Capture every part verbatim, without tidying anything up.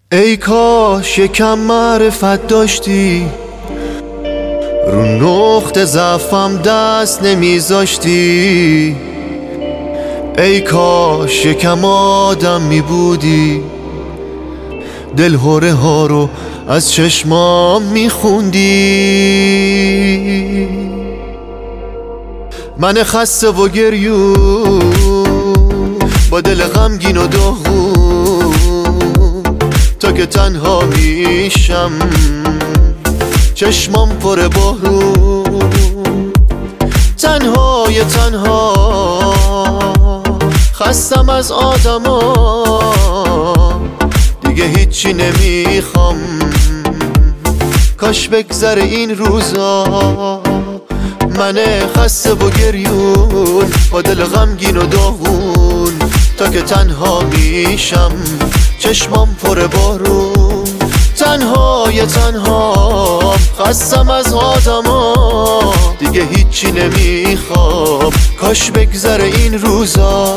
ای کاش یکم معرفت داشتی، رو نقطه ضعفم دست نمیذاشتی. ای کاش یکم آدم میبودی، دلهره ها رو از چشمام میخوندی. من خسته و گریون با دل غمگین و داغون، تا که تنها میشم چشمام پر بارون. تنهای تنها خستم از آدما، دیگه هیچی نمیخوام، کاش بگذره این روزا. من خسته و گریون با دل غمگین و داغون، تا که تنها میشم چشمام پر بارون. تنهای تنها خستم از آدما، دیگه هیچی نمیخوام، کاش بگذره این روزا.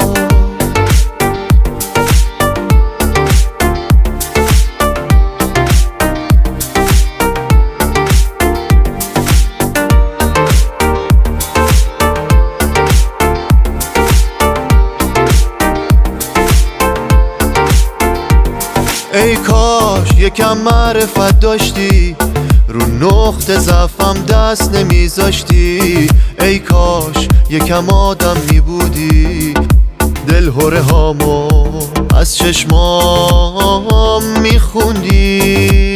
ای کاش یکم معرفت داشتی، رو نقطه ضعفم دست نمیذاشتی. ای کاش یکم آدم میبودی، دلهره هامو از چشمام میخوندی.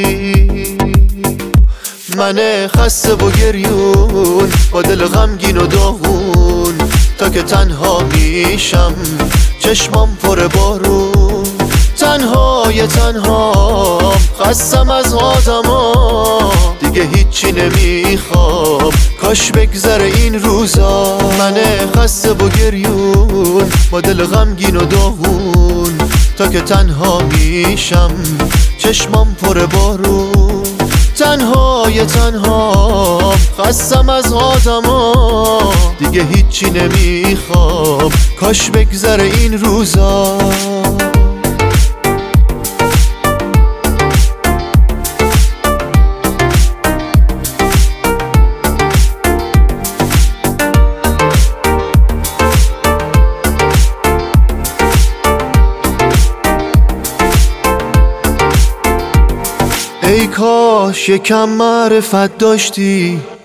من خسته و گریون با دل غمگین و داغون، تا که تنها میشم چشمام پر بارون. تنهای تنها خستم از آدما، دیگه هیچی نمیخوام، کاش بگذره این روزا. من خسته و گریون با دل غمگین و داغون، تا که تنها میشم چشمام پر بارون. تنهای تنها خستم از آدما، دیگه هیچی نمیخوام، کاش بگذره این روزا. ای کاش یکم معرفت داشتی،